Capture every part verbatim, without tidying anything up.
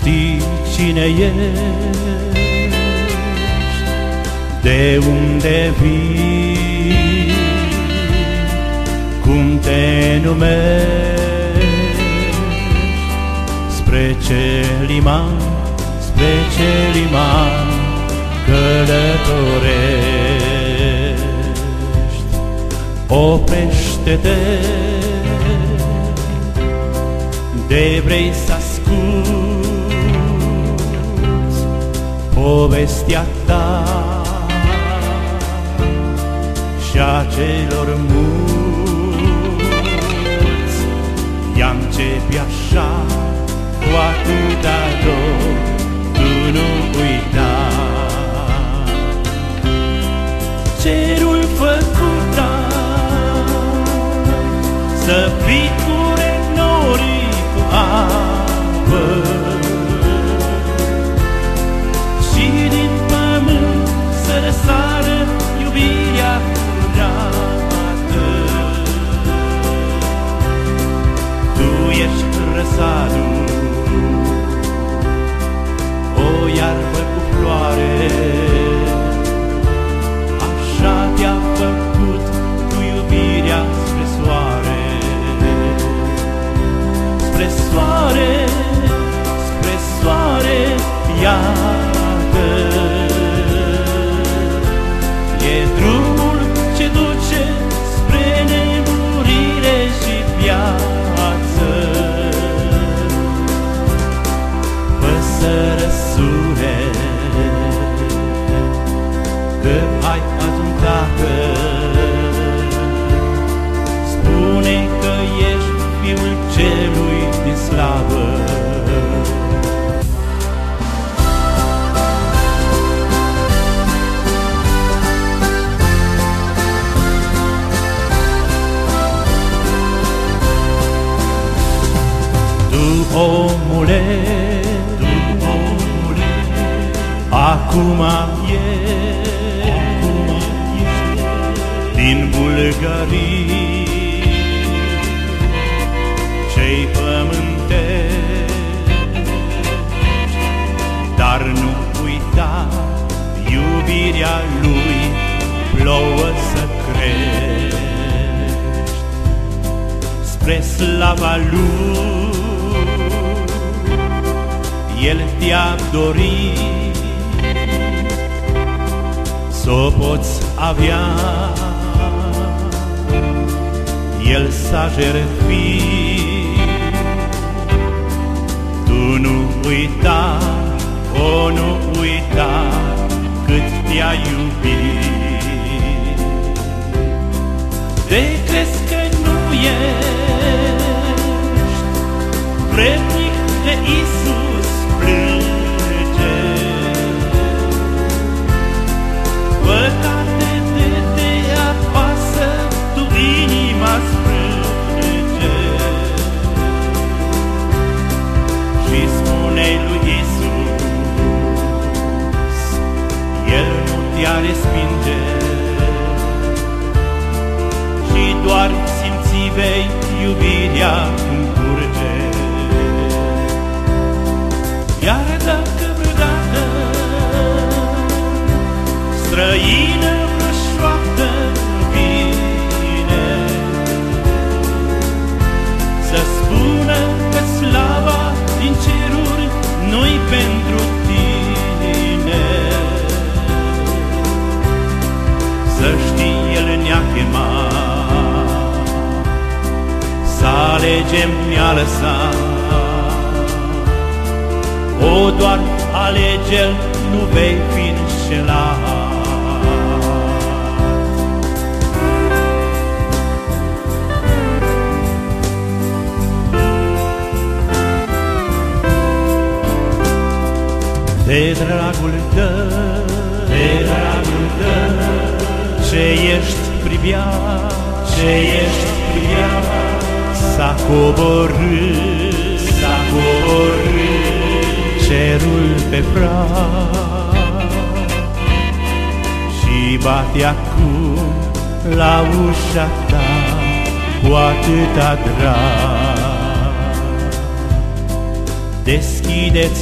știi cine ești, de unde vii, cum te numești, spre ce liman, spre ce liman călătorești. Oprește-te, de vrei să asculți povestea ta și a celor mulți. Ea începe așa, cu atâta dor, tu nu uita. Cerul făcut să picure norii cu apă și din pământ să răsară iubirea curată. Tu ești răsadul, o iarbă cu floare, așa te-a făcut cu iubirea spre soare. Spre soare, spre soare, iată, e drumul ce duce spre nemurire și viață. Fă-să răsune că ai azi un tată, spune că ești Fiul Celui din slavă. Tu, omule, tu, omule, acum ești din Bulgarii, cei pământești, dar nu uita iubirea lui, plouă să crești. Spre slava lui el te-a dorit, s-o poți avea, el s-a jertfit. Tu nu uita, o nu uita cât te-a iubit. De crezi că nu ești vrednic de Iisus plânge, păcate de te apasă, tu inima sprânge și spune lui Iisus, el nu te-a respinge și doar simți vei iubirea cum curge. Iar dacă vreodată străină vrășoaptă vine să spună că slava din ceruri nu-i pentru tine, să știi, el ne-a chemat, să alegem ne-a lăsat. O, doar alege-l, nu vei fi înșelat. De dragul tău, de dragul tău, ce ești privia, ce ești privia, s-a coborât, s-a coborât cerul pe prag și bate acum la ușa ta cu atâta drag. Deschide-ți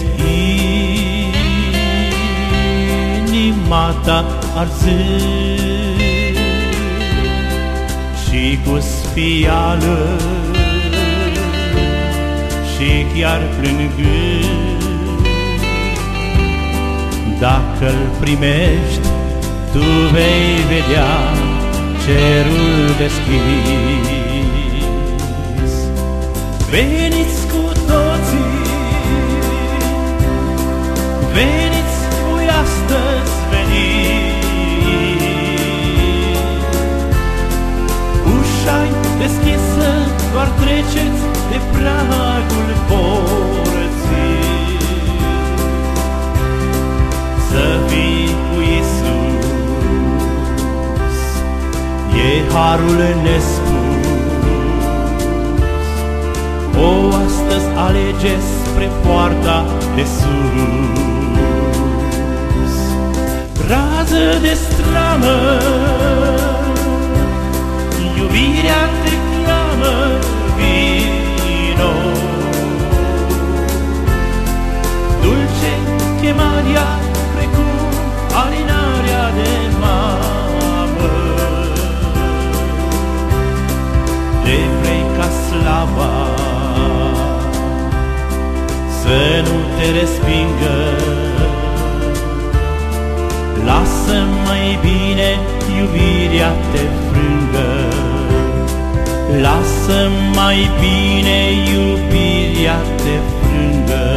inima ta arzând și cu sfială și chiar plângând. Dacă-L primești, tu vei vedea cerul deschis. Veniți cu toții, veniți, voi astăzi veni. Ușa-i deschisă, doar treceți de pragul porții. Să fii cu Iisus e harul nespus. O, astăzi alege spre poarta de sus. Rază de stramă, iubirea te cheamă, vino. Dulce chemarea, precum alinarea de mamă. De vrei ca slava să nu te respingă, lasă mai bine iubirea te frângă. Lasă mai bine iubirea te frângă.